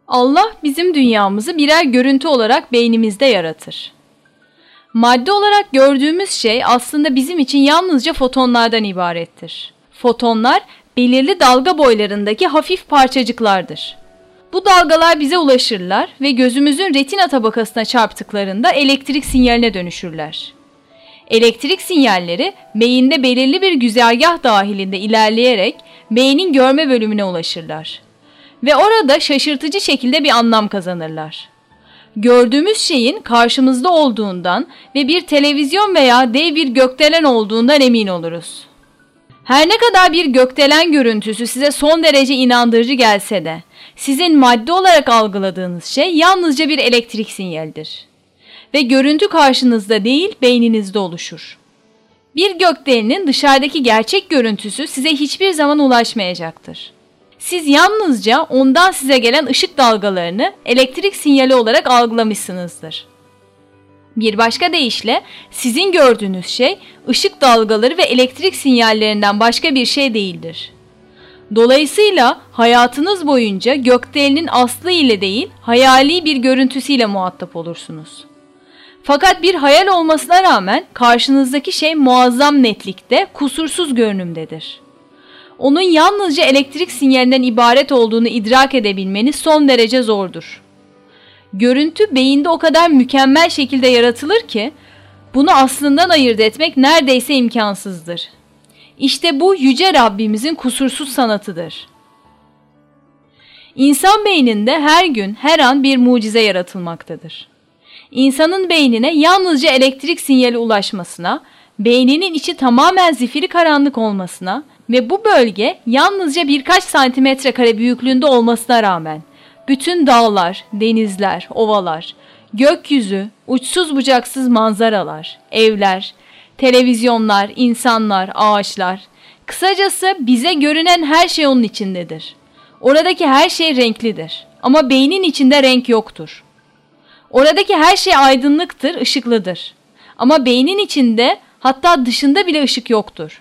Allah bizim dünyamızı birer görüntü olarak beynimizde yaratır. Madde olarak gördüğümüz şey aslında bizim için yalnızca fotonlardan ibarettir. Fotonlar belirli dalga boylarındaki hafif parçacıklardır. Bu dalgalar bize ulaşırlar ve gözümüzün retina tabakasına çarptıklarında elektrik sinyaline dönüşürler. Elektrik sinyalleri beyinde belirli bir güzergah dahilinde ilerleyerek beynin görme bölümüne ulaşırlar. Ve orada şaşırtıcı şekilde bir anlam kazanırlar. Gördüğümüz şeyin karşımızda olduğundan ve bir televizyon veya dev bir gökdelen olduğundan emin oluruz. Her ne kadar bir gökdelen görüntüsü size son derece inandırıcı gelse de, sizin madde olarak algıladığınız şey yalnızca bir elektrik sinyalidir. Ve görüntü karşınızda değil, beyninizde oluşur. Bir gökdelenin dışarıdaki gerçek görüntüsü size hiçbir zaman ulaşmayacaktır. Siz yalnızca ondan size gelen ışık dalgalarını elektrik sinyali olarak algılamışsınızdır. Bir başka deyişle sizin gördüğünüz şey ışık dalgaları ve elektrik sinyallerinden başka bir şey değildir. Dolayısıyla hayatınız boyunca gökdelenin aslı ile değil, hayali bir görüntüsüyle muhatap olursunuz. Fakat bir hayal olmasına rağmen karşınızdaki şey muazzam netlikte, kusursuz görünümdedir. Onun yalnızca elektrik sinyalinden ibaret olduğunu idrak edebilmeniz son derece zordur. Görüntü beyinde o kadar mükemmel şekilde yaratılır ki, bunu aslından ayırt etmek neredeyse imkansızdır. İşte bu yüce Rabbimizin kusursuz sanatıdır. İnsan beyninde her gün, her an bir mucize yaratılmaktadır. İnsanın beynine yalnızca elektrik sinyali ulaşmasına, beyninin içi tamamen zifiri karanlık olmasına ve bu bölge yalnızca birkaç santimetre kare büyüklüğünde olmasına rağmen bütün dağlar, denizler, ovalar, gökyüzü, uçsuz bucaksız manzaralar, evler, televizyonlar, insanlar, ağaçlar, kısacası bize görünen her şey onun içindedir. Oradaki her şey renklidir ama beynin içinde renk yoktur. Oradaki her şey aydınlıktır, ışıklıdır. Ama beynin içinde, hatta dışında bile ışık yoktur.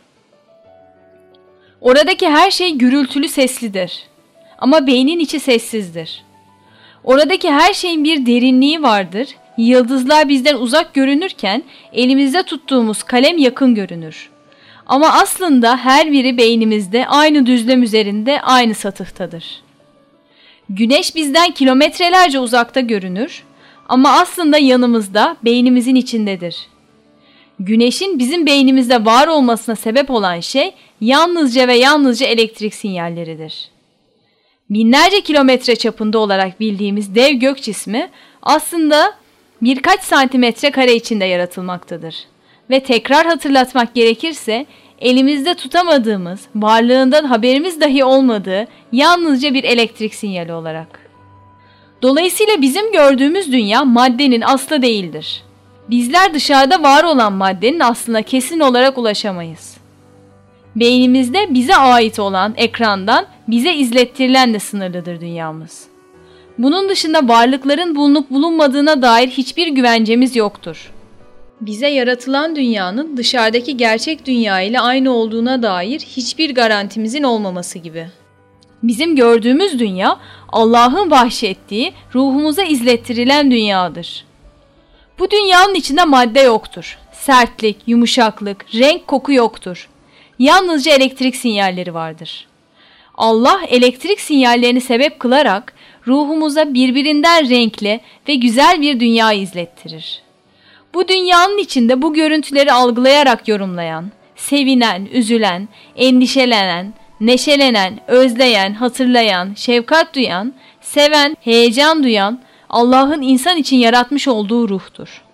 Oradaki her şey gürültülü, seslidir. Ama beynin içi sessizdir. Oradaki her şeyin bir derinliği vardır. Yıldızlar bizden uzak görünürken elimizde tuttuğumuz kalem yakın görünür. Ama aslında her biri beynimizde aynı düzlem üzerinde aynı satıhtadır. Güneş bizden kilometrelerce uzakta görünür. Ama aslında yanımızda, beynimizin içindedir. Güneşin bizim beynimizde var olmasına sebep olan şey yalnızca ve yalnızca elektrik sinyalleridir. Binlerce kilometre çapında olarak bildiğimiz dev gök cismi aslında birkaç santimetre kare içinde yaratılmaktadır. Ve tekrar hatırlatmak gerekirse elimizde tutamadığımız, varlığından haberimiz dahi olmadığı yalnızca bir elektrik sinyali olarak. Dolayısıyla bizim gördüğümüz dünya maddenin aslı değildir. Bizler dışarıda var olan maddenin aslına kesin olarak ulaşamayız. Beynimizde bize ait olan ekrandan bize izlettirilenle sınırlıdır dünyamız. Bunun dışında varlıkların bulunup bulunmadığına dair hiçbir güvencemiz yoktur. Bize yaratılan dünyanın dışarıdaki gerçek dünya ile aynı olduğuna dair hiçbir garantimizin olmaması gibi. Bizim gördüğümüz dünya Allah'ın bahşettiği, ruhumuza izlettirilen dünyadır. Bu dünyanın içinde madde yoktur. Sertlik, yumuşaklık, renk, koku yoktur. Yalnızca elektrik sinyalleri vardır. Allah elektrik sinyallerini sebep kılarak ruhumuza birbirinden renkli ve güzel bir dünya izlettirir. Bu dünyanın içinde bu görüntüleri algılayarak yorumlayan, sevinen, üzülen, endişelenen, neşelenen, özleyen, hatırlayan, şefkat duyan, seven, heyecan duyan Allah'ın insan için yaratmış olduğu ruhtur.